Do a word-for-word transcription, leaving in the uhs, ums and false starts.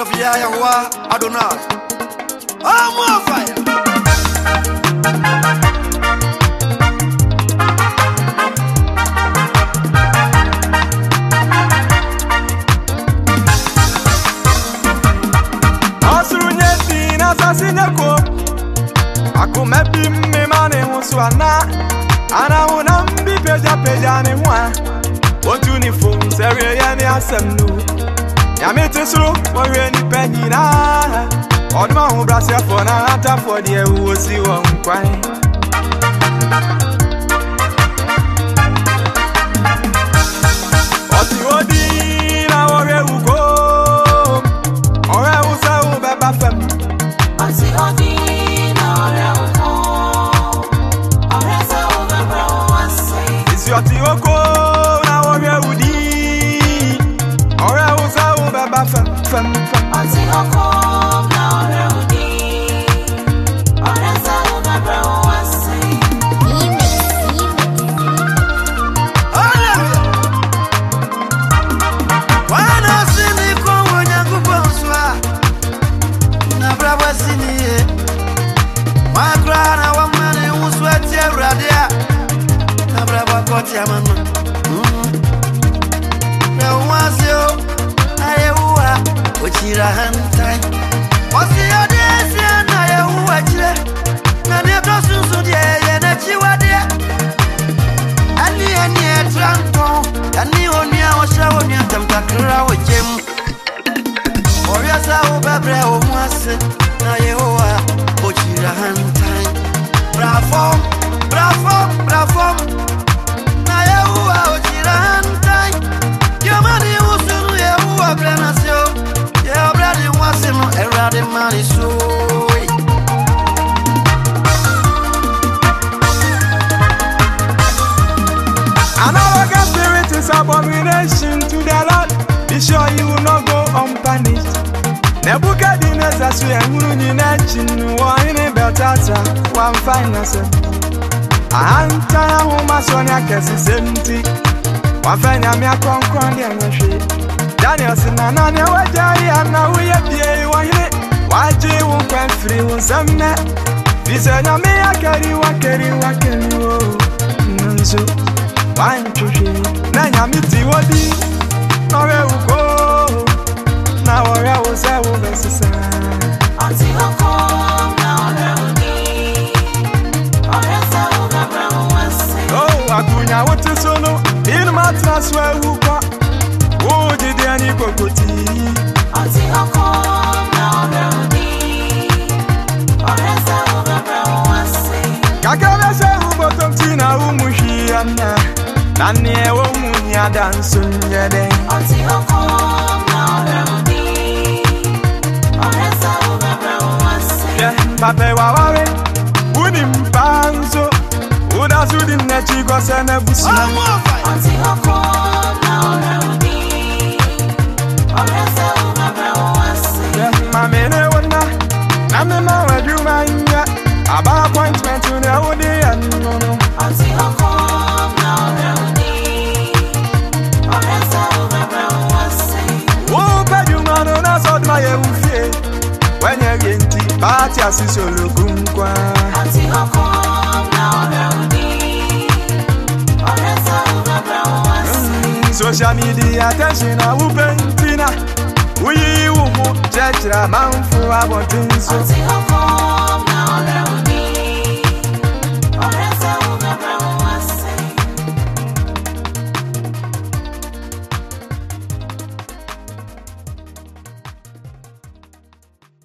Sophia Yawa Adonai. Oh, more fire. Sinyako akumebi mmemane huswana ana unambi peja peja ni hwa otu ni fo sere ya ni asemnu ya metisuru owe ni penyina oduma hu brase fo na ata fo de wosi wo nkwan oti odi na ore ugo ore usa u beba fem Ansi odi na ore uko, ore sa uga bro wase. Isi oti oko na ore udi, ore usa uga ba fem fem fem. Ansi oko na ore udi, ore sa uga bro wase. Wana sini kwa wanyangu bonswa na bravo sini magrana wa mane uswati radia na bravo koti amana na wasio ayewa ochira hantai wasi odesi na ayewa chire na ne tosunsu die ye na chiwade ani ani etranto ani onia osha onia tamtakra ojem Oria sa ubebre o mwase na yehoa ochira hantai bravo bravo bravo na yehoa ochira hantai yamani usunu yehoa brenasio yehoa bradi mwase no erade mani so Another spirit is abomination to the Lord. Be sure you will not go unpunished. Nebuchadnezzar swear nguru na chin wa ine beltata wa finance. Anta hu masonya kesi semti. Wa fanya mi akonkron de anhwe. Daniel sinana ne wajai ana uye bie wa ine. Waje wu kwan free wu samne. Bisanya me akari wa kari wa kari wo. Nzo wanchushi na nyamiti wodi. Nore uko na ore uza ubesisa Ansi oko na ore udi, ore sa uga bro wase. Oh akunya wote sono in matra swa ukwa wo jide ani kokoti Ansi oko na ore udi, ore sa uga bro wase. kakaba se ubotom tina umushi anna nani e wo munya dansun yede Ansi oko na ore udi, ore sa uga bro wase. yeah babe wawawe uni mpanzo uda sudi nechi kwa sene busi Oh, more fire. Ansi oko na ore udi, ore sa uga bro wase. yeah mamene wona na me ma waduma nya aba appointment ne wodi anno Ansi oko na ore udi, ore sa uga bro wase. wo pejuma no na sod ma ye ufie wenye genti party asisolo kunkwa Ansi oko na ore udi, ore sa uga bro wase. social media attention na upentina uyi umu chechra manfu abontinso Ansi oko